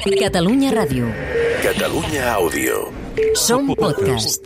Catalunya Ràdio. Catalunya Àudio. Som podcast.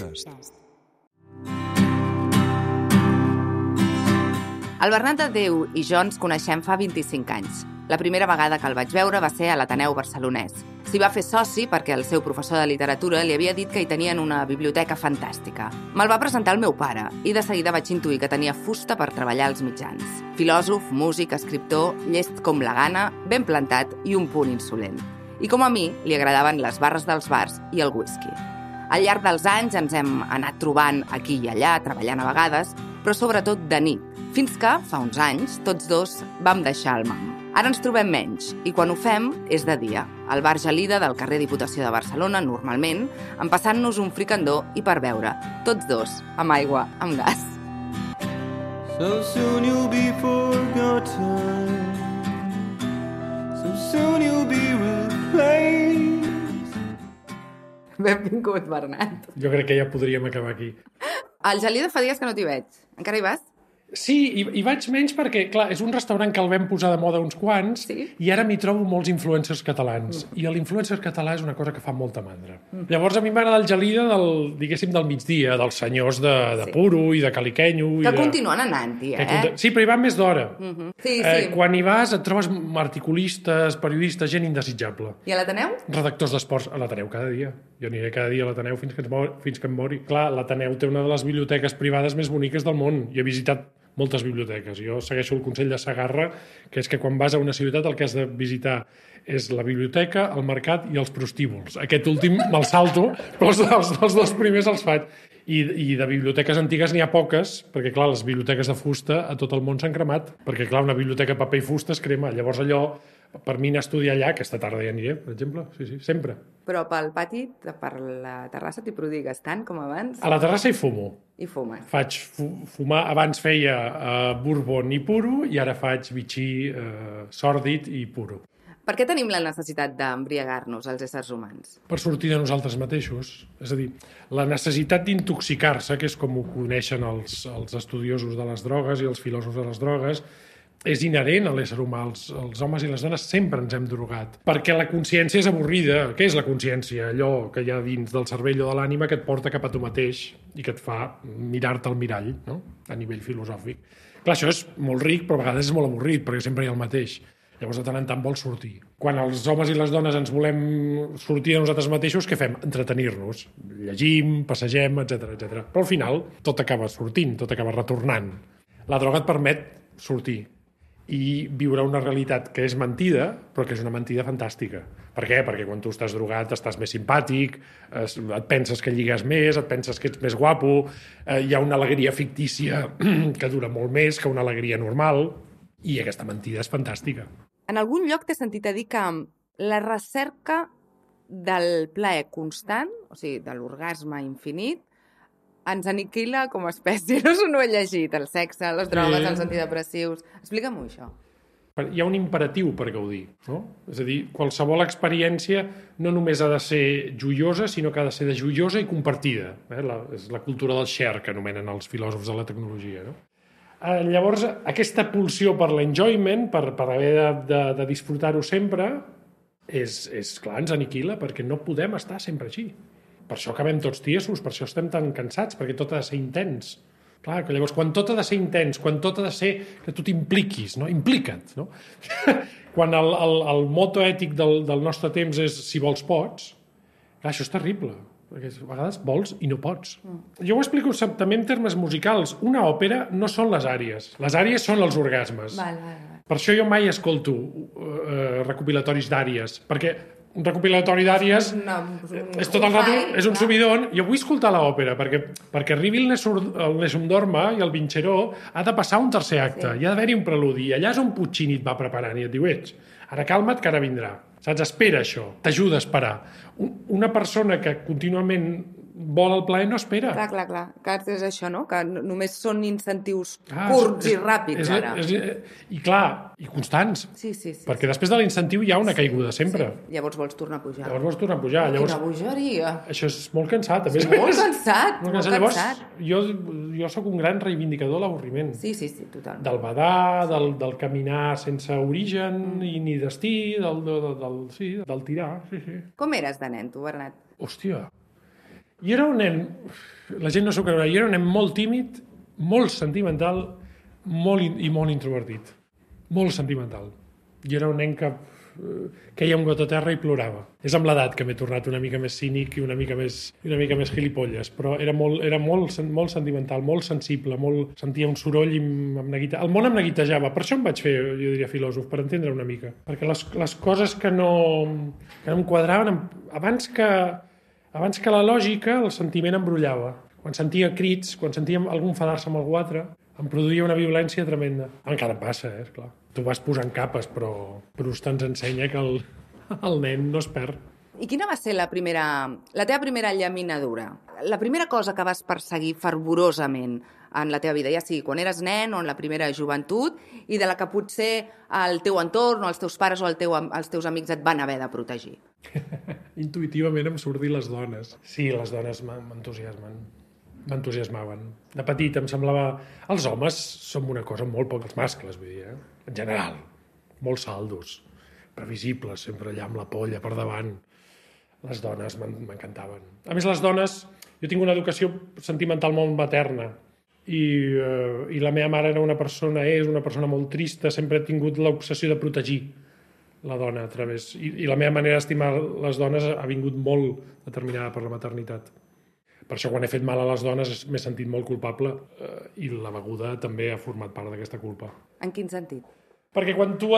El Bernat de Déu i jo ens coneixem fa 25 anys. La primera vegada que el vaig veure va ser a l'Ateneu barcelonès. S'hi va fer soci perquè el seu professor de literatura li havia dit que hi tenien una biblioteca fantàstica. Me'l va presentar el meu pare i de seguida vaig intuir que tenia fusta per treballar als mitjans. Filòsof, músic, escriptor, llest com la gana, ben plantat i un punt insolent. I com a mi, li agradaven les barres dels bars i el whisky. Al llarg dels anys ens hem anat trobant aquí i allà, treballant a vegades, però sobretot de nit, fins que, fa uns anys, tots dos vam deixar el mam. Ara ens trobem menys, i quan ho fem és de dia, al bar Gelida del carrer Diputació de Barcelona, normalment, empassant-nos un fricandó i per beure, tots dos, amb aigua, amb gas. So soon you'll be forgotten. So soon you'll be replaced. Benvingut, Bernat. Jo crec que ja podríem acabar aquí. Al Gelida fa dies que no t'hi veig. Encara hi vas? Sí, hi vaig menys perquè, clar, és un restaurant que el vam posar de moda uns quants, sí? I ara m'hi trobo molts influencers catalans. I l'influencer català és una cosa que fa molta mandra. Llavors a mi m'agrada el Gelida diguéssim, del migdia, dels senyors de Puro i de Caliquenyo. Que continuen anant-hi, Sí, però hi van més d'hora. Sí. Quan hi vas et trobes articulistes, periodistes, gent indesitjable. I a l'Ateneu? Redactors d'esports a l'Ateneu cada dia. Jo aniré cada dia a l'Ateneu fins que em mori. Clar, l'Ateneu té una de les biblioteques privades més boniques del món. Jo he visitat moltes biblioteques. Jo segueixo el consell de Sagarra, que és que quan vas a una ciutat el que has de visitar és la biblioteca, el mercat i els prostíbuls. Aquest últim me'l salto, però els dos primers els faig. I de biblioteques antigues n'hi ha poques, perquè, clar, les biblioteques de fusta a tot el món s'han cremat, perquè, clar, una biblioteca de paper i fusta es crema. Llavors allò, per mi anar a estudiar allà, aquesta tarda ja aniré, per exemple, sí, sempre. Però pel pati, per la terrassa, t'hi prodigues tant com abans? A la terrassa hi fumo. I fumes? Faig fumar, abans feia bourbon i puro, i ara faig bitxí sòrdid i puro. Per què tenim la necessitat d'embriagar-nos, els éssers humans? Per sortir de nosaltres mateixos. És a dir, la necessitat d'intoxicar-se, que és com ho coneixen els estudiosos de les drogues i els filòsofs de les drogues, és inherent a l'ésser humà. Els homes i les dones sempre ens hem drogat. Perquè la consciència és avorrida. Què és la consciència? Allò que hi ha dins del cervell o de l'ànima que et porta cap a tu mateix i que et fa mirar-te al mirall, no? A nivell filosòfic. Clar, això és molt ric, però a vegades és molt avorrit, perquè sempre hi ha el mateix. Llavors, de tant en tant vols sortir. Quan els homes i les dones ens volem sortir de nosaltres mateixos, què fem? Entretenir-nos. Llegim, passegem, etc. Però al final tot acaba sortint, tot acaba retornant. La droga et permet sortir i viure una realitat que és mentida, però que és una mentida fantàstica. Per què? Perquè quan tu estàs drogat estàs més simpàtic, et penses que lligues més, et penses que ets més guapo, hi ha una alegria fictícia que dura molt més que una alegria normal, i aquesta mentida és fantàstica. En algun lloc t'he sentit a dir que la recerca del plaer constant, o sigui, de l'orgasme infinit, ens aniquila com a espècie. No ho he llegit, el sexe, les drogues, els antidepressius. Explica'm-ho, això. Hi ha un imperatiu per gaudir, no? És a dir, qualsevol experiència no només ha de ser joiosa, sinó que ha de ser de joiosa i compartida. És la cultura del share, que anomenen els filòsofs de la tecnologia, no? Llavors, aquesta pulsió per l'enjoyment, per haver de disfrutar-ho sempre, és clar, ens aniquila, perquè no podem estar sempre així. Per això acabem tots tiesos, per això estem tan cansats, perquè tot ha de ser intens. Clar, que llavors, quan tot ha de ser intens, quan tot ha de ser que tu t'impliquis, no? Implica't, no? Quan el moto ètic del nostre temps és si vols pots, clar, això és terrible, perquè a vegades vols i no pots. Jo ho explico també en termes musicals. Una òpera no són les àries. Les àries són els orgasmes. Val. Per això jo mai escolto recopilatoris d'àries, perquè un recopilatori d'àries és tot el rato, és un subidon. Jo vull escoltar l'òpera, perquè arribi el Nessun Dorma i el Vincerò, ha de passar un tercer acte, hi ha d'haver-hi un preludi, allà és on Puccini et va preparant i et diu, ara calma't que ara vindrà. Saps? Espera això, t'ajuda a esperar. Una persona que contínuament vol el plaer no espera. Clar. Que és això, no? Que només són incentius curts i ràpids, ara. I clar, i constants. Sí. Perquè després de l'incentiu hi ha una caiguda, sempre. Sí. Llavors vols tornar a pujar. Llavors, Quina bogeria. això és molt cansat. És molt cansat. Llavors, jo sóc un gran reivindicador de l'avorriment. Sí, totalment. Del badar, del caminar sense origen i ni destí, del tirar. Sí. Com eres de nen, tu, Bernat? Hòstia, jo era un nen, la gent no s'ho creurà, jo era un nen molt tímid, molt sentimental i molt introvertit. Molt sentimental. Jo era un nen que queia un got a terra i plorava. És amb l'edat que m'he tornat una mica més cínic i una mica més gilipolles, però era molt sentimental, molt sensible, sentia un soroll i el món em neguitejava. Per això em vaig fer, jo diria, filòsof, per entendre una mica. Perquè les coses que no em quadraven, abans que la lògica, el sentiment em brollava. Quan sentia crits, quan sentia algú enfadar-se amb algú altre, em produïa una violència tremenda. Encara em passa, clar. Tu vas posant capes, però Proust ens ensenya que el nen no es perd. I quina va ser la teva primera llaminadura? La primera cosa que vas perseguir fervorosament en la teva vida, ja sigui quan eres nen o en la primera joventut, i de la que potser el teu entorn o els teus pares o els teus amics et van haver de protegir? Intuïtivament em surt dir les dones. Sí, les dones m'entusiasmaven. De petit em semblava... Els homes som una cosa molt poc... Els mascles, vull dir, en general. Molt saldos, previsibles, sempre allà amb la polla per davant. Les dones m'encantaven. A més, les dones... Jo tinc una educació sentimental molt materna i la meva mare és una persona molt trista, sempre he tingut l'obsessió de protegir la dona a través... I la meva manera d'estimar les dones ha vingut molt determinada per la maternitat. Per això, quan he fet mal a les dones, m'he sentit molt culpable i la beguda també ha format part d'aquesta culpa. En quin sentit? Perquè quan tu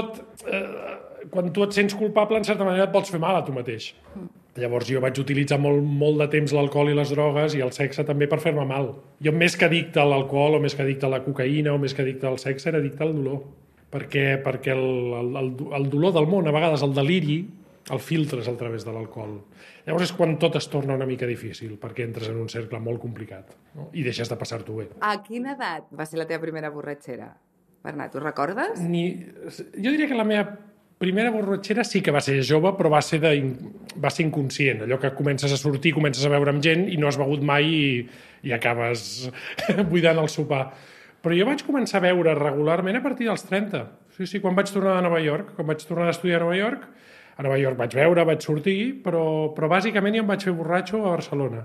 et sents culpable, en certa manera et pots fer mal a tu mateix. Llavors jo vaig utilitzar molt de temps l'alcohol i les drogues i el sexe també per fer-me mal. Jo més que addicte a l'alcohol o més que addicte a la cocaïna o més que addicte al sexe era addicte al dolor. Perquè el dolor del món, a vegades el deliri, el filtres a través de l'alcohol. Llavors és quan tot es torna una mica difícil, perquè entres en un cercle molt complicat, no? I deixes de passar-t'ho bé. A quina edat va ser la teva primera borratxera? Bernat, ho recordes? Jo diria que la meva primera borratxera sí que va ser jove, però va ser inconscient. Allò que comences a sortir, comences a beure amb gent i no has begut mai i acabes buidant el sopar. Però jo vaig començar a beure regularment a partir dels 30. Sí, quan vaig tornar a Nova York, quan vaig tornar a estudiar a Nova York vaig beure, vaig sortir, però bàsicament jo em vaig fer borratxo a Barcelona,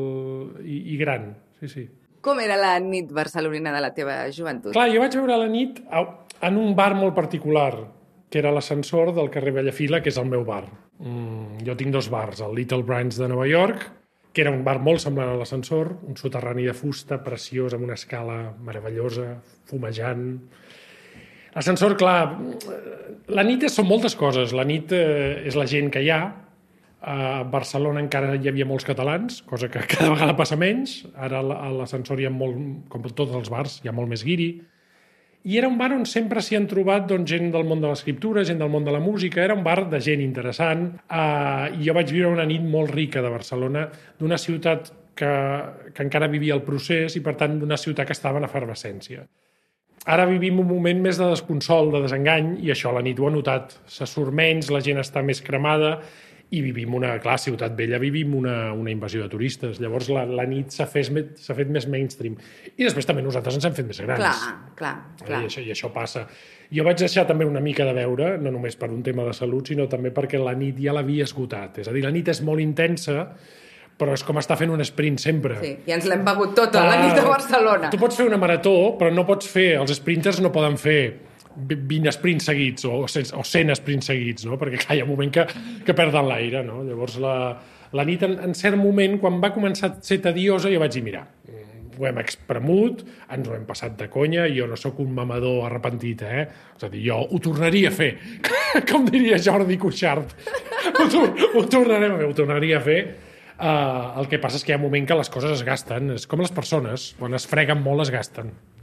i gran, sí. Com era la nit barcelonina de la teva joventut? Clar, jo vaig veure la nit en un bar molt particular, que era l'ascensor del carrer Bellafila, que és el meu bar. Jo tinc 2 bars, el Little Branch de Nova York, que era un bar molt semblant a l'ascensor, un soterrani de fusta, preciós, amb una escala meravellosa, fumejant. L'ascensor, clar, la nit són moltes coses. La nit és la gent que hi ha. A Barcelona encara hi havia molts catalans, cosa que cada vegada passa menys. Ara a l'ascensor hi ha molt, com tots els bars, hi ha molt més guiri. I era un bar on sempre s'hi han trobat gent del món de l'escriptura, gent del món de la música. Era un bar de gent interessant. I jo vaig viure una nit molt rica de Barcelona, d'una ciutat que encara vivia el procés i, per tant, d'una ciutat que estava en efervescència. Ara vivim un moment més de desconsol, de desengany, i això a la nit ho ha notat. Se surt menys, la gent està més cremada, i vivim ciutat vella, vivim una invasió de turistes. Llavors la nit s'ha fet més mainstream. I després també nosaltres ens hem fet més grans. Clar. I això passa. Jo vaig deixar també una mica de beure, no només per un tema de salut, sinó també perquè la nit ja l'havia esgotat. És a dir, la nit és molt intensa, però és com estar fent un sprint sempre. Sí, i ens l'hem begut tota, la nit a Barcelona. Tu pots fer una marató, però no pots fer... Els sprinters no poden fer 20 sprints seguits o 100 sprints seguits, no? Perquè clar, hi ha un moment que perden l'aire, no? Llavors la nit, en cert moment, quan va començar a ser tediosa, jo vaig dir, mira, ho hem expremut, ens ho hem passat de conya, jo no sóc un mamador arrepentit, És a dir, jo ho tornaria a fer. Com diria Jordi Cuixart. Ho tornaria a fer. El que passa és que hi ha un moment que les coses es gasten. És com les persones, quan es freguen molt es gasten.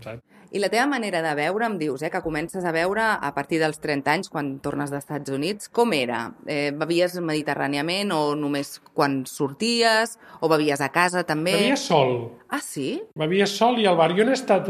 saps? I la teva manera de veure, em dius, que comences a veure a partir dels 30 anys, quan tornes dels Estats Units, com era? Bevies mediterràniament o només quan sorties? O bevies a casa, també? Bevia sol. Ah, sí? Bevia sol i al bar. Jo n'he estat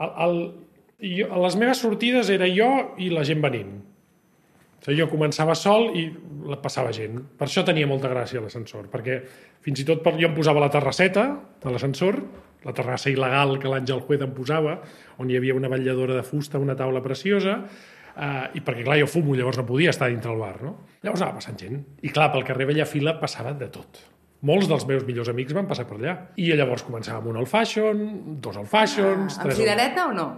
a les meves sortides era jo i la gent venint. O sigui, jo començava sol i la passava gent. Per això tenia molta gràcia l'ascensor, perquè fins i tot jo em posava la terrasseta de l'ascensor, la terrassa il·legal que l'Àngel Juez em posava, on hi havia una vetlladora de fusta, una taula preciosa, i perquè, clar, jo fumo, llavors no podia estar dintre el bar, no? Llavors anava passant gent. I, clar, pel carrer Bellafila passava de tot. Molts dels meus millors amics van passar per allà. I llavors començava amb un old fashion, 2 old fashions... Amb cirereta o no?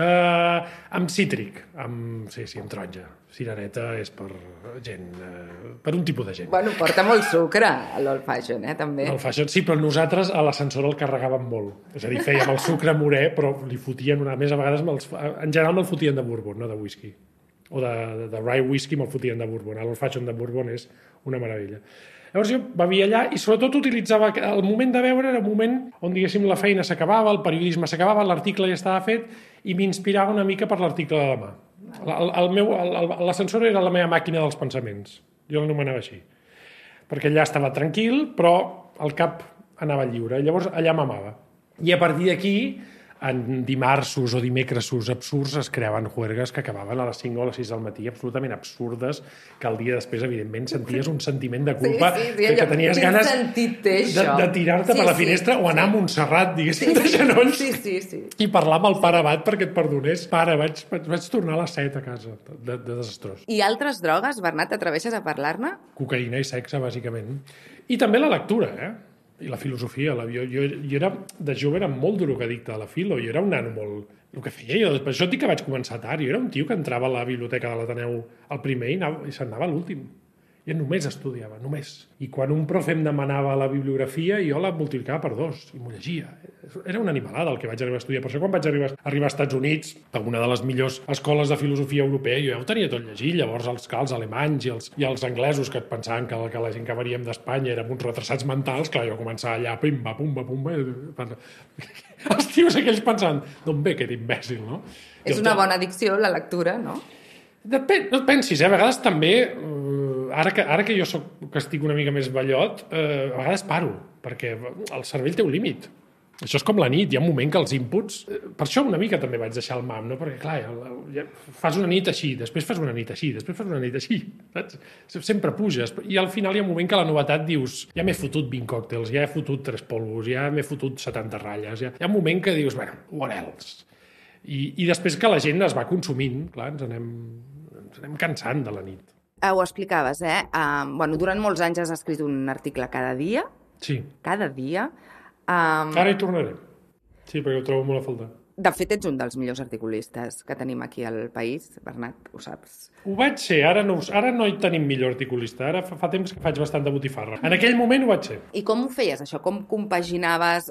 Amb cítric, sí, amb taronja. Cirereta és per gent, per un tipus de gent. Bueno, porta molt sucre, l'old fashion, també. L'old fashion, sí, però nosaltres a l'ascensor el carregàvem molt. És a dir, fèiem el sucre morè, però li fotien una més, a vegades, en general me'l fotien de bourbon, no de whisky. O de rye whisky me'l fotien de bourbon. L'old fashion de bourbon és una meravella. Llavors jo bevia allà i sobretot utilitzava... El moment de beure era un moment on, diguéssim, la feina s'acabava, el periodisme s'acabava, l'article ja estava fet i m'inspirava una mica per l'article de demà. L'ascensor era la meva màquina dels pensaments. Jo l'anomenava així. Perquè allà estava tranquil, però el cap anava lliure. Llavors allà m'amava. I a partir d'aquí, en dimarsos o dimecresos absurds es creaven juergues que acabaven a les 5 o a les 6 del matí, absolutament absurdes, que el dia després, evidentment, senties un sentiment de culpa, que tenies ganes de tirar-te per la finestra o anar a Montserrat, diguéssim, de genolls, i parlar amb el pare abat perquè et perdonés. Pare, vaig tornar a les 7 a casa, de desastrós. I altres drogues, Bernat, t'atreveixes a parlar-ne? Cocaïna i sexe, bàsicament. I també la lectura, i la filosofia. Jo era, de jove era molt drogadicte a la filo, jo era un nano molt... El que feia jo, per això dic que vaig començar tard, jo era un tio que entrava a la biblioteca de l'Ateneu al primer i se'n anava a l'últim. Jo només estudiava, només. I quan un profe em demanava la bibliografia, jo la multiplicava per 2 i m'ho llegia. Era una animalada el que vaig arribar a estudiar. Per això quan vaig arribar als Estats Units, a una de les millors escoles de filosofia europea, jo ja ho tenia tot llegit. Llavors els alemanys i els anglesos que et pensaven que la gent que veníem d'Espanya érem uns retrasats mentals, clar, jo començava allà, pimba, pumba, pumba... Els tios aquells pensant, d'on ve aquest imbècil, no? És una bona addicció, la lectura, no? Depèn, no et pensis, a vegades també... Ara que jo que estic una mica més vellot, a vegades paro, perquè el cervell té un límit. Això és com la nit, hi ha un moment que els inputs... Per això una mica també vaig deixar el MAM, no? Perquè, clar, fas una nit així, després fas una nit així, després fas una nit així, saps? Sempre puges. I al final hi ha un moment que la novetat dius ja m'he fotut 20 còctels, ja he fotut 3 polvos, ja m'he fotut 70 ratlles, ja... Hi ha un moment que dius, bueno, what else? I després que la gent es va consumint, clar, ens anem cansant de la nit. Ho explicaves, durant molts anys has escrit un article cada dia. Sí. Cada dia. Ara hi tornaré. Sí, perquè ho trobo molt a faltar. De fet, ets un dels millors articulistes que tenim aquí al país, Bernat, ho saps. Ho vaig ser, ara no hi tenim millor articulista, ara fa temps que faig bastant de botifarra. En aquell moment ho vaig ser. I com ho feies, això? Com compaginaves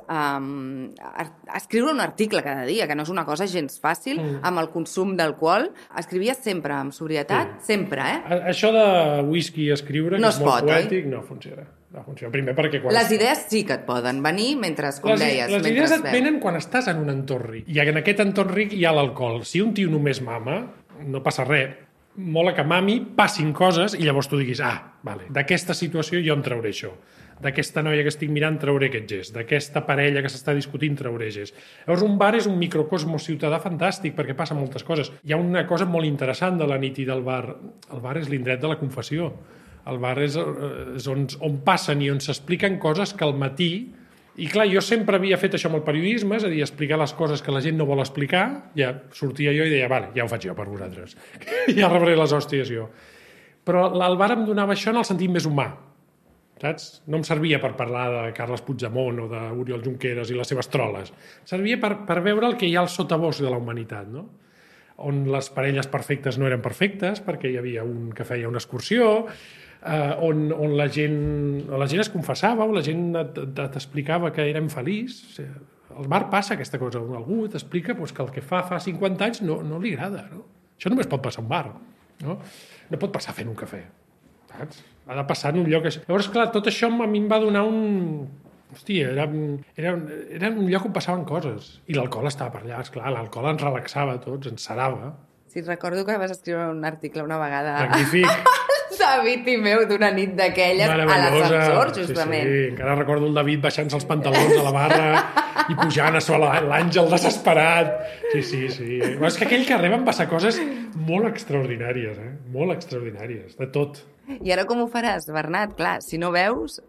escriure un article cada dia, que no és una cosa gens fàcil, amb el consum d'alcohol? Escrivies sempre amb sobrietat? Sempre, Això de whisky i escriure, no que és molt poètic, no funciona. No funciona. Primer perquè les idees sí que et poden venir mentre, com deies, les idees et venen quan estàs en un entorn ric. I en aquest entorn ric hi ha l'alcohol. Si un tio només mama, no passa res. Mola que mami, passin coses i llavors tu diguis, vale, d'aquesta situació jo en trauré això. D'aquesta noia que estic mirant trauré aquest gest. D'aquesta parella que s'està discutint trauré gest. Llavors un bar és un microcosmos ciutadà fantàstic perquè passa moltes coses. Hi ha una cosa molt interessant de la nit i del bar. El bar és l'indret de la confessió. El bar és on passen i on s'expliquen coses que al matí... I clar, jo sempre havia fet això amb el periodisme, és a dir, explicar les coses que la gent no vol explicar, ja sortia jo i deia, vale, ja ho faig jo per vosaltres. Ja rebré les hòsties jo. Però el bar em donava això en el sentit més humà, saps? No em servia per parlar de Carles Puigdemont o d'Oriol Junqueras i les seves troles. Servia per veure el que hi ha al sotabosc de la humanitat, no? On les parelles perfectes no eren perfectes, perquè hi havia un que feia una excursió, on la gent es confessava o la gent t'explicava que era infeliç. Al bar passa aquesta cosa. Algú t'explica que el que fa 50 anys no li agrada. No? Això només pot passar a un bar. No pot passar fent un cafè. Saps? Ha de passar en un lloc... Llavors, clar, tot això a mi em va donar Hòstia, era un lloc on passaven coses. I l'alcohol estava per allà, esclar, l'alcohol ens relaxava a tots, ens serava. Sí, recordo que vas escriure un article una vegada... Magnífic. David i meu d'una nit d'aquelles a l'ascensor, justament. Sí, encara recordo el David baixant-se els pantalons a la barra i pujant a sobre l'Àngel desesperat. Sí. Però és que aquell carrer van passar coses molt extraordinàries, molt extraordinàries, de tot. I ara com ho faràs, Bernat? Clar, si no veus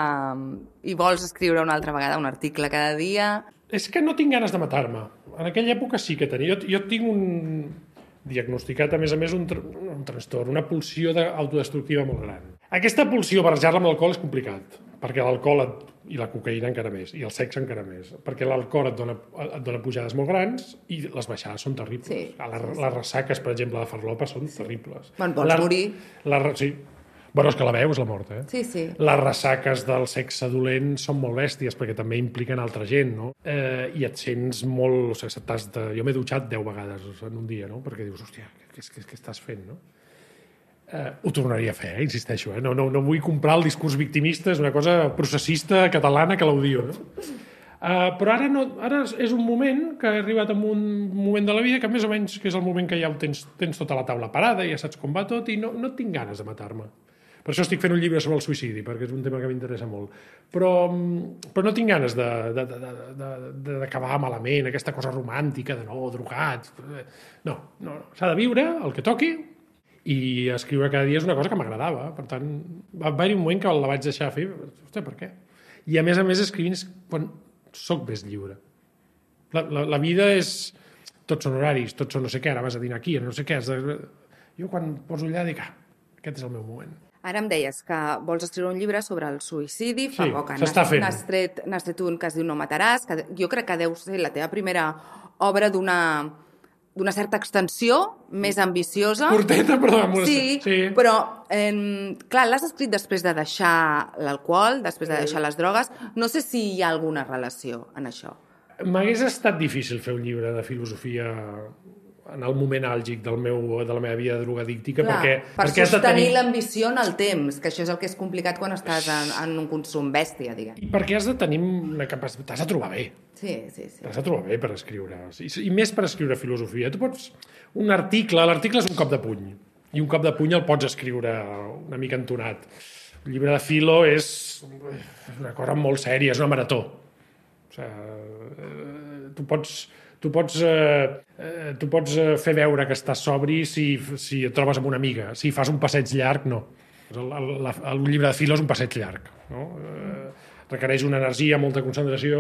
i vols escriure una altra vegada un article cada dia... És que no tinc ganes de matar-me. En aquella època sí que tenia. Jo tinc diagnosticat, a més, un trastorn, una pulsió autodestructiva molt gran. Aquesta pulsió, barrejar-la amb l'alcohol és complicat, perquè l'alcohol i la cocaïna encara més, i el sexe encara més, perquè l'alcohol et dona pujades molt grans i les baixades són terribles. Sí. Les ressaques, per exemple, de farlopa són terribles. Bueno, vols morir? Sí. Bueno, és que la veu és la mort, Sí. Les ressaques del sexe dolent són molt bèsties, perquè també impliquen altra gent, no? I et sents molt... O sigui, jo m'he dutxat 10 vegades en un dia, no? Perquè dius, hòstia, què estàs fent, no? Ho tornaria a fer, insisteixo, No vull comprar el discurs victimista, és una cosa processista catalana que l'odio, no? Però ara és un moment que he arribat a un moment de la vida que més o menys que és el moment que ja tens tota la taula parada, ja saps com va tot i no tinc ganes de matar-me. Per això estic fent un llibre sobre el suïcidi, perquè és un tema que m'interessa molt. Però no tinc ganes d'acabar malament, aquesta cosa romàntica, drogat... No. S'ha de viure el que toqui i escriure cada dia és una cosa que m'agradava. Per tant, va haver-hi un moment que la vaig deixar fer. Ostres, per què? I a més escrivint és quan soc més lliure. La vida és... Tots són horaris, tots són no sé què, ara vas a dinar aquí, no sé què. Jo quan poso allà dic, aquest és el meu moment. Ara em deies que vols escriure un llibre sobre el suïcidi, fa poc s'està fent. N'has tret un que es diu No mataràs, que jo crec que deu ser la teva primera obra d'una certa extensió, més ambiciosa. Curteta, però... Sí, però, clar, l'has escrit després de deixar l'alcohol, després de deixar les drogues. No sé si hi ha alguna relació en això. M'hagués estat difícil fer un llibre de filosofia en el moment àlgic de la meva vida drogadíctica, perquè sostenir has de tenir l'ambició en el temps, que això és el que és complicat quan estàs en un consum bèstia, diguem. I perquè has de tenir una capacitat... T'has de trobar bé. Sí. T'has de trobar bé per escriure. I més per escriure filosofia. Tu pots... L'article és un cop de puny, i un cop de puny el pots escriure una mica entonat. El llibre de filo és una cosa molt sèria, és una marató. O sigui, tu pots fer veure que estàs sobri si et trobes amb una amiga. Si fas un passeig llarg, no. El llibre de filo és un passeig llarg. No? Requereix una energia, molta concentració.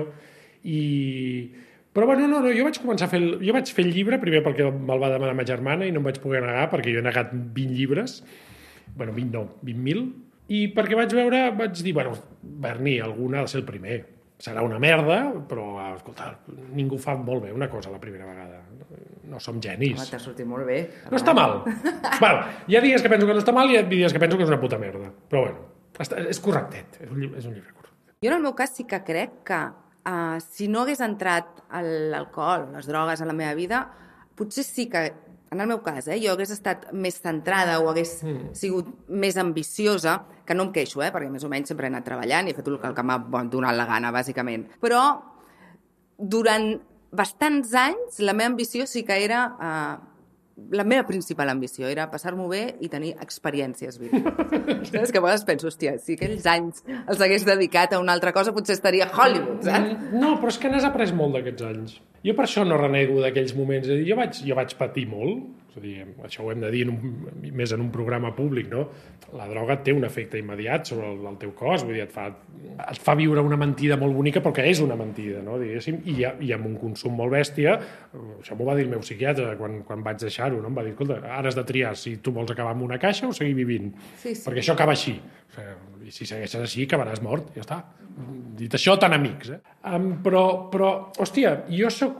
Però bueno, jo vaig començar a fer... Jo vaig fer el llibre primer perquè me'l va demanar ma germana i no em vaig poder negar perquè jo he negat 20 llibres. Bueno, 20 no, 20.000. I perquè vaig dir, Berni, algun ha de ser el primer. Serà una merda, però, escolta, ningú fa molt bé una cosa la primera vegada. No som genis. T'ha sortit molt bé. No està mal. Hi ha dies que penso que no està mal i hi ha dies que penso que és una puta merda. Però bueno, és correctet. És un llibre correctet. Jo en el meu cas sí que crec que si no hagués entrat l'alcohol, les drogues a la meva vida, potser sí que, en el meu cas, jo hagués estat més centrada o hagués sigut més ambiciosa, que no em queixo, perquè més o menys sempre he anat treballant i he fet el que m'ha donat la gana, bàsicament. Però durant bastants anys la meva ambició sí que era... La meva principal ambició era passar-m'ho bé i tenir experiències vives. És que a vegades penso, hòstia, si aquells anys els hagués dedicat a una altra cosa potser estaria a Hollywood, saps? No, però és que n'has après molt d'aquests anys. Jo per això no renego d'aquells moments. Jo vaig patir molt, és a dir, això ho hem de dir més en un programa públic, no? La droga té un efecte immediat sobre el teu cos, vull dir, et fa viure una mentida molt bonica, però que és una mentida, no? Diguéssim, i amb un consum molt bèstia, això m'ho va dir el meu psiquiatre quan vaig deixar-ho, no? Em va dir, escolta, ara has de triar si tu vols acabar amb una caixa o seguir vivint, perquè això acaba així. I si segueixes així, acabaràs mort, ja està. Dit això, tan amics. Però hòstia, jo soc...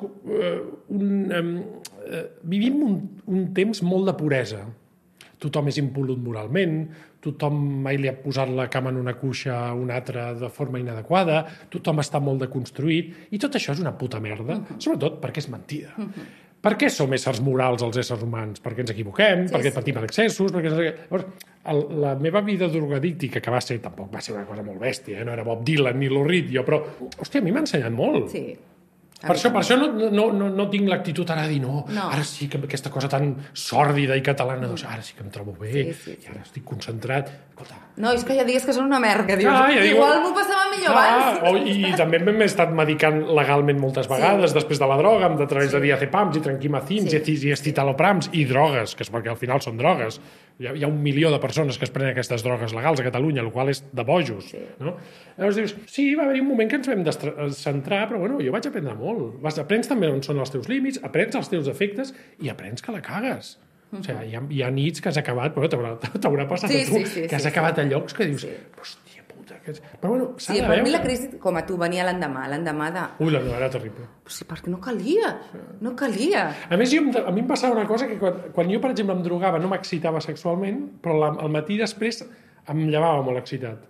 Vivim un temps molt de puresa. Tothom és impolut moralment, tothom mai li ha posat la cama en una cuixa a un altre de forma inadequada, tothom està molt deconstruït, i tot això és una puta merda, sobretot perquè és mentida. Per què som éssers morals els éssers humans? Perquè ens equivoquem, perquè patim excessos... Llavors, la meva vida drogadíctica, que tampoc va ser una cosa molt bèstia, no era Bob Dylan ni Lou Reed, però, hòstia, a mi m'ha ensenyat molt. Sí. Per això no tinc l'actitud ara de dir ara sí que aquesta cosa tan sòrdida i catalana, doncs ara sí que em trobo bé, i ara estic concentrat. Escolta. No, és que hi ha dies que són una merda, dius, igual m'ho passava millor abans. I també m'he estat medicant legalment moltes vegades, després de la droga, a través de diazepams i tranquimacins i escitaloprams i drogues, que és perquè al final són drogues. Hi ha 1 milió de persones que es prenen aquestes drogues legals a Catalunya, el qual és de bojos. No? Llavors dius, sí, va haver un moment que ens vam centrar, però bueno, jo vaig aprendre molt. Aprens també on són els teus límits, aprens els teus defectes i aprens que la cagues. O sigui, hi ha nits que has acabat, però t'haurà passat a tu, que has acabat a llocs que dius, hòstia puta, però bueno, s'ha de veure. Per mi la crisi, com a tu, venia l'endemà de... Ui, l'endemà era terrible. Sí, perquè no calia. A més, a mi em passava una cosa que quan jo, per exemple, em drogava no m'excitava sexualment, però al matí després em llevava molt excitat.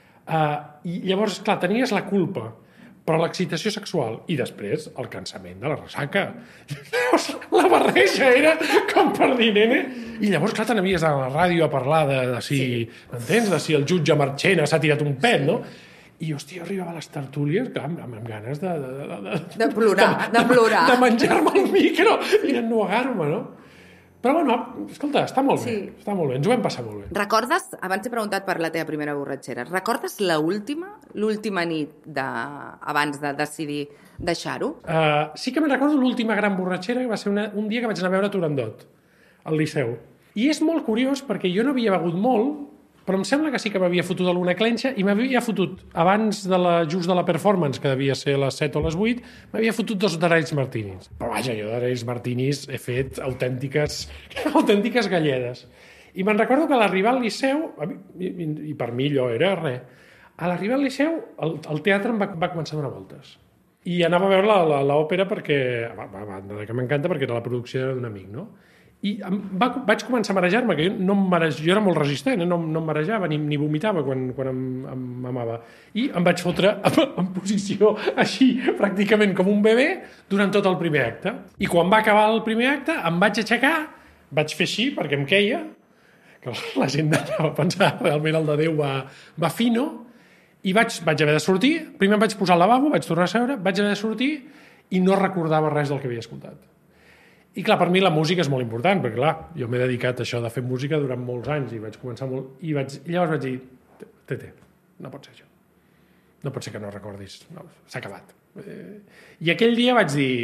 I llavors, clar, tenies la culpa, però l'excitació sexual i després el cansament de la ressaca. Llavors, la barreja era com per dir, nene. I llavors, clar, t'anavies a la ràdio a parlar de si, entens? De si el jutge Marchena s'ha tirat un pet, no? I, hòstia, jo arribava a les tertúlies, clar, amb ganes de plorar. De menjar-me el micro i d'ennuegar-me, no? Però, bueno, escolta, està molt bé, ens ho vam passar molt bé. Recordes, abans he preguntat per la teva primera borratxera, recordes l'última nit abans de decidir deixar-ho? Sí que me'n recordo l'última gran borratxera, que va ser un dia que vaig anar a veure Turandot, al Liceu. I és molt curiós perquè jo no havia begut molt, però em sembla que sí que m'havia fotut alguna clenxa i m'havia fotut, abans just de la performance, que devia ser a les 7 o les 8, m'havia fotut 2 d'Arenys Martinis. Però vaja, jo d'Arenys Martinis he fet autèntiques galledes. I me'n recordo que a l'arribar al Liceu, i per mi allò era res, a l'arribar al Liceu el teatre em va començar a donar voltes. I anava a veure l'òpera perquè, a banda que m'encanta, perquè era la producció d'un amic, no? I vaig començar a marejar-me, que jo era molt resistent, no em marejava ni vomitava quan em amava. I em vaig fotre en posició així, pràcticament com un bebè, durant tot el primer acte. I quan va acabar el primer acte, em vaig aixecar, vaig fer així, perquè em queia, que la gent d'allà va pensar realment el de Déu va fino, i vaig haver de sortir, primer em vaig posar al lavabo, vaig tornar a seure, vaig haver de sortir i no recordava res del que havia escoltat. I clar, per mi la música és molt important, perquè clar, jo m'he dedicat a això de fer música durant molts anys i vaig començar molt... I llavors vaig dir, Tete, no pot ser això. No pot ser que no recordis. No, s'ha acabat. I aquell dia vaig dir,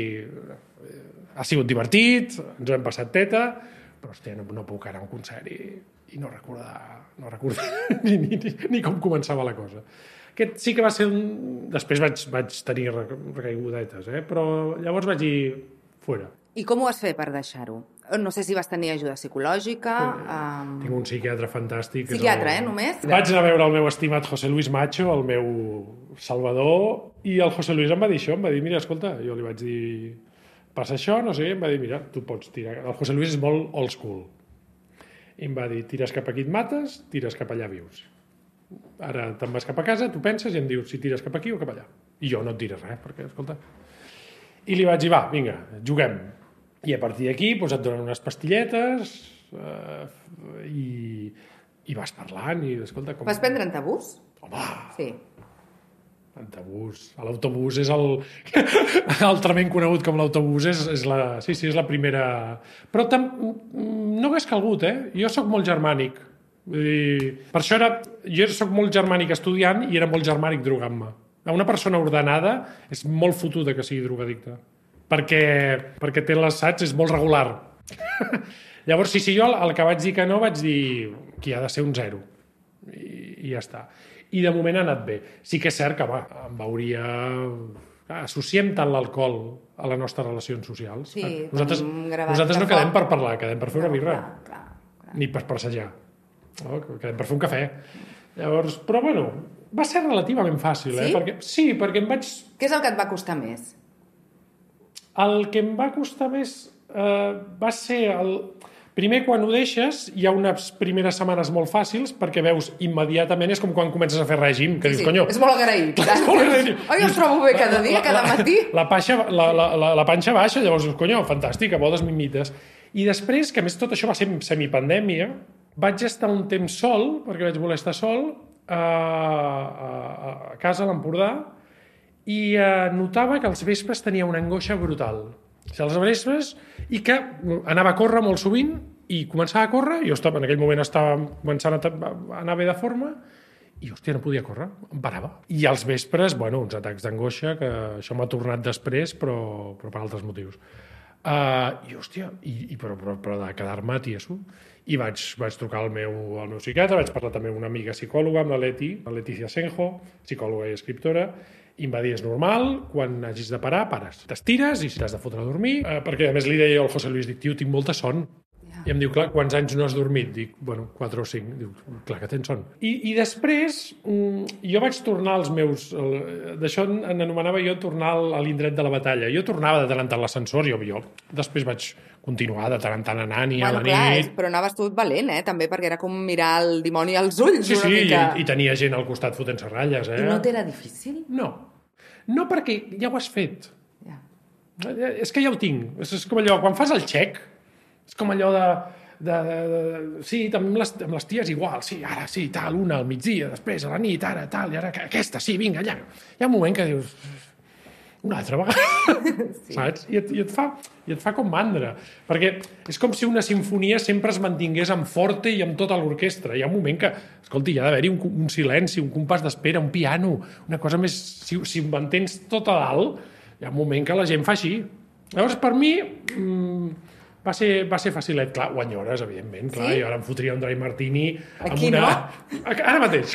ha sigut divertit, ens ho hem passat teta, però hòstia, no puc anar a un concert i no recordar ni com començava la cosa. Aquest sí que va ser Després vaig tenir recaigudetes, però llavors vaig dir, fora. I com ho vas fer per deixar-ho? No sé si vas tenir ajuda psicològica... Tinc un psiquiatre fantàstic. Psiquiatre, només? Vaig anar a veure el meu estimat José Luis Macho, el meu salvador, i el José Luis em va dir això, em va dir, mira, escolta, jo li vaig dir, passa això, no sé, em va dir, mira, tu pots tirar... El José Luis és molt old school. I em va dir, tires cap aquí et mates, tires cap allà vius. Ara te'n vas cap a casa, tu penses i em dius si tires cap aquí o cap allà. I jo no et diré res, perquè, escolta... I li vaig dir, va, vinga, juguem. I a partir d'aquí et donen unes pastilletes i vas parlant i, escolta... Vas prendre Antabús? Home! Sí. Antabús. L'autobús és altrament conegut com l'autobús, és la primera... Però no hagués calgut, Jo sóc molt germànic. Vull dir, per això jo sóc molt germànic estudiant i era molt germànic drogant-me. Una persona ordenada és molt fotuda que sigui drogadicta, perquè té l'assaig, és molt regular. Llavors, sí, jo el que vaig dir que no, vaig dir que ha de ser un 0. I ja està. I de moment ha anat bé. Sí que és cert que em veuria... Associem tant l'alcohol a les nostres relacions socials. Sí, nosaltres no quedem per parlar, quedem per fer una birra. Clar. Ni per passejar. No? Quedem per fer un cafè. Llavors, però bueno, va ser relativament fàcil, Sí? Perquè em vaig... Què és el que et va costar més? El que em va costar més va ser Primer, quan ho deixes, hi ha unes primeres setmanes molt fàcils perquè veus immediatament, és com quan comences a fer règim, que dius, conyo... És molt agraït. Oi, us trobo bé cada dia, cada matí. La panxa baixa, llavors dius, conyo, fantàstic, a bodes mimites. I després, que a més tot això va ser semipandèmia, vaig estar un temps sol, perquè vaig voler estar sol, a casa, a l'Empordà, i notava que als vespres tenia una angoixa brutal. O sigui, als vespres, i que anava a córrer molt sovint, i començava a córrer, jo en aquell moment estava començant a anar bé de forma, i, hòstia, no podia córrer, em parava. I als vespres, bueno, uns atacs d'angoixa, que això m'ha tornat després, però per altres motius. I, hòstia, però de quedar-me tieso. I vaig trucar al meu psiquiatre, vaig parlar també amb una amiga psicòloga, amb la Leticia Senjo, psicòloga i escriptora, i em va dir, és normal, quan hagis de parar, pares. T'estires i si t'has de fotre a dormir, perquè a més li deia al José Luis, dic, tio, tinc molta son. I em diu, clar, quants anys no has dormit? Dic, bueno, 4 o 5. Diu, clar que tens son. I després, jo vaig tornar als meus... D'això n'anomenava jo tornar a l'indret de la batalla. Jo tornava de tant en tant a l'ascensor, jo després vaig continuar de tant en tant anant-hi a la nit. Però anaves tu valent, també, perquè era com mirar el dimoni als ulls una mica. Sí, i tenia gent al costat fotent-se ratlles, I no t'era difícil? No, perquè ja ho has fet. És que ja ho tinc. És com allò, quan fas el xec, és com allò sí, amb les ties igual, sí, ara sí, tal, una al migdia, després a la nit, ara, tal, i ara aquesta, sí, vinga, allà. Hi ha un moment que dius, una altra vegada, sí. Saps? I et fa com mandra, perquè és com si una sinfonia sempre es mantingués en forte i amb tota l'orquestra. Hi ha un moment que, escolti, hi ha d'haver-hi un silenci, un compàs d'espera, un piano, una cosa més... Si ho mantens tot a dalt, hi ha un moment que la gent fa així. Llavors, per mi... Va ser facilet, clar, ho enyores, evidentment, clar, sí? Jo ara em fotria un dry martini amb una... No? Ara mateix,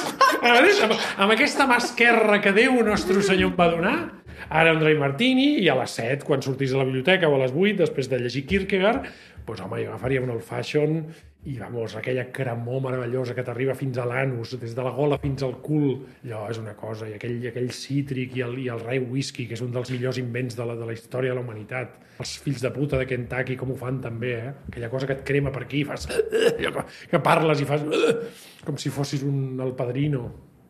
amb aquesta mà esquerra que Déu nostre senyor em va donar, ara un dry martini, i a les 7, quan sortís a la biblioteca, o a les 8, després de llegir Kierkegaard, doncs, home, jo agafaria un old fashion i, vamos, aquella cremor meravellosa que t'arriba fins a l'anus, des de la gola fins al cul, allò és una cosa, i aquell cítric i el rye whisky, que és un dels millors invents de la història de la humanitat. Els fills de puta de Kentucky, com ho fan també, aquella cosa que et crema per aquí, fas... que parles i fas... com si fossis el padrino.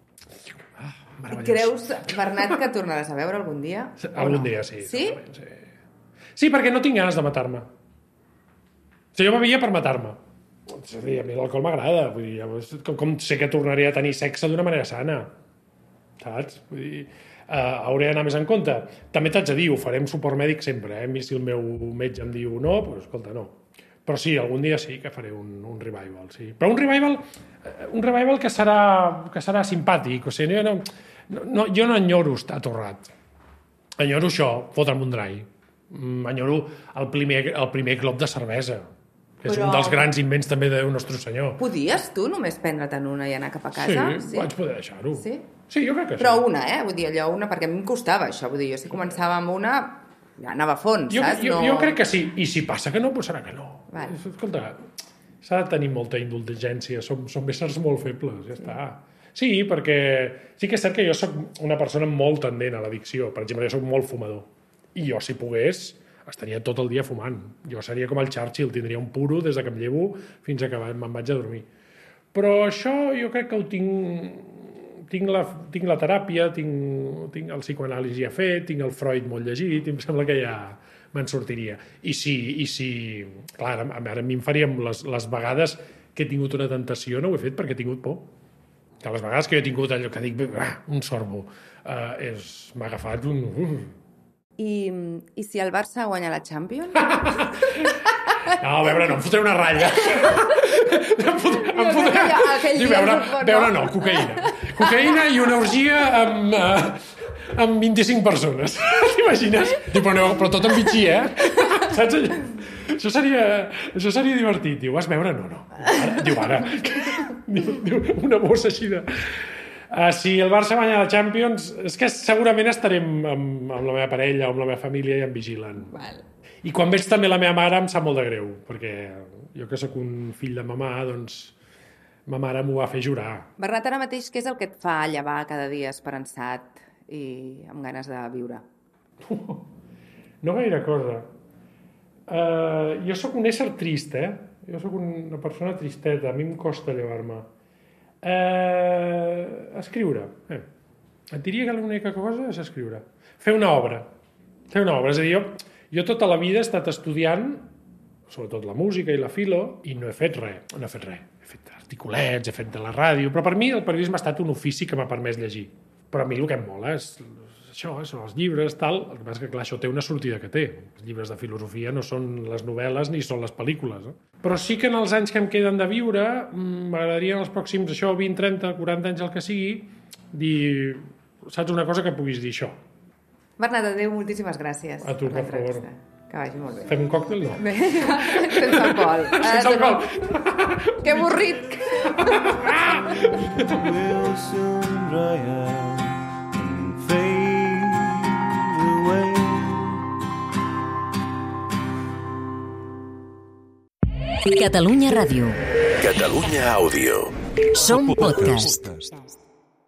Creus, Bernat, que tornaràs a veure algun dia? Algun dia, sí. Sí? Sí, perquè no tinc ganes de matar-me. O sigui, jo bevia per matar-me. A mi l'alcohol m'agrada. Vull dir, com sé que tornaré a tenir sexe d'una manera sana. Saps? Vull dir, hauré d'anar més en compte. També t'haig de dir, ho farem suport mèdic sempre. Si el meu metge em diu no, doncs escolta, no. Però sí, algun dia sí que faré un revival, sí. Però un revival que serà simpàtic. O sigui, jo no enyoro estar torrat. Enyoro això, fotre'm un dry. Enyoro el primer glob de cervesa. És un dels grans invents també de Déu nostre senyor. Podies tu només prendre-te'n una i anar cap a casa? Sí, vaig poder deixar-ho. Sí? Sí, jo crec que sí. Però una, vull dir, allò una, perquè a mi em costava això, vull dir, jo si començava amb una, ja anava a fons, saps? Jo crec que sí, i si passa que no, doncs serà que no. Vale. Escolta, s'ha de tenir molta indulgència, som éssers molt febles, ja està. Sí, perquè sí que és cert que jo soc una persona molt tendent a l'addicció, per exemple, jo soc molt fumador, i jo, si pogués, estaria tot el dia fumant. Jo seria com el Churchill, tindria un puro des que em llevo fins que me'n vaig a dormir. Però això jo crec que ho tinc la teràpia, tinc el psicoanàlisi ja fet, tinc el Freud molt llegit, i em sembla que ja me'n sortiria. I si clar, ara a mi em faríem les vegades que he tingut una tentació, no ho he fet perquè he tingut por. Que les vegades que jo he tingut allò que dic, un sorbo, m'ha agafat un... I si el Barça guanya la Champions? No, a veure, no, em fotré una ratlla. Veure no, cocaïna. Cocaïna i una orgia amb 25 persones. T'imagines? Però tot amb bitxí, Saps? Això seria divertit. Diu, vas veure? No. Ara. Diu, una bossa així de... Si el Barça guanya la Champions, és que segurament estarem amb la meva parella o amb la meva família i em vigilen. Val. I quan veig també la meva mare em sap molt de greu, perquè jo que sóc un fill de mamà, doncs ma mare m'ho va fer jurar. Bernat, ara mateix, què és el que et fa llevar cada dia esperançat i amb ganes de viure? No gaire cosa. Jo sóc un ésser trist, Jo sóc una persona tristeta, a mi em costa llevar-me. Escriure. Et diria que l'única cosa és escriure. Fer una obra. És a dir, jo tota la vida he estat estudiant, sobretot la música i la filo, i no he fet res. He fet articulets, he fet de la ràdio, però per mi el periodisme ha estat un ofici que m'ha permès llegir. Però a mi el que em mola és això, són els llibres, tal. El que passa és que, clar, això té una sortida que té. Els llibres de filosofia no són les novel·les ni són les pel·lícules. Però sí que en els anys que em queden de viure m'agradaria en els pròxims, 20, 30, 40 anys, el que sigui, dir, saps, una cosa que puguis dir això. Bernat Adéu, moltíssimes gràcies. A tu, per favor. Que vagi molt bé. Fem un còctel? No. Bé, sense alcohol. Sense alcohol. Que avorrit. will soon dry out and fade away. Catalunya Ràdio. Catalunya Àudio. Som podcast.